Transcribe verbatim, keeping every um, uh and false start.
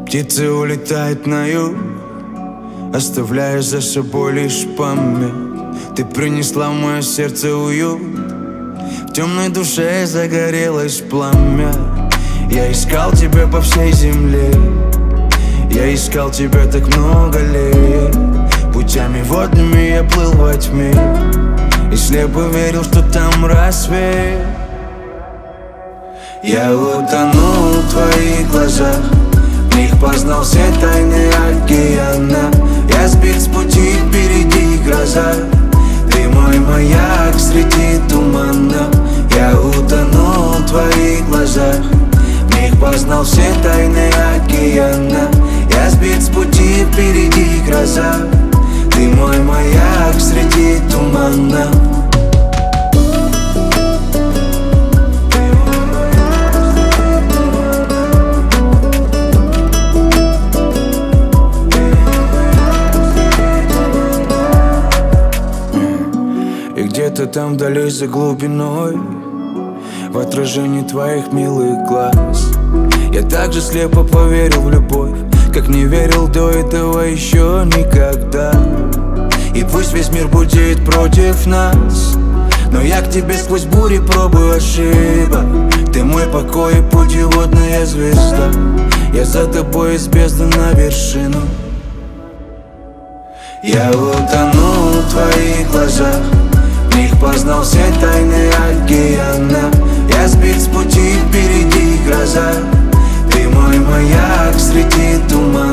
Птицы улетают на юг, оставляя за собой лишь память. Ты принесла в мое сердце уют, в темной душе загорелось пламя. Я искал тебя по всей земле, я искал тебя так много лет. Путями водными я плыл во тьме и слепо верил, что там рассвет. Я утонул в твоих глазах, в них познал все тайны океана. Я сбит с пути, впереди гроза, ты мой маяк среди тумана. Я утонул в твоих глазах, в них познал все тайны океана. Я сбит с пути, впереди гроза, ты мой маяк среди тумана. И где-то там вдали за глубиной, в отражении твоих милых глаз, я так же слепо поверил в любовь, как не верил до этого еще никогда. И пусть весь мир будет против нас, но я к тебе сквозь бури пробую ошибок. Ты мой покой и путеводная звезда, я за тобой из бездны на вершину. Я утонул в твоих глазах, в них познал все тайны океана. Я сбит с пути, впереди гроза, ты мой маяк среди тумана.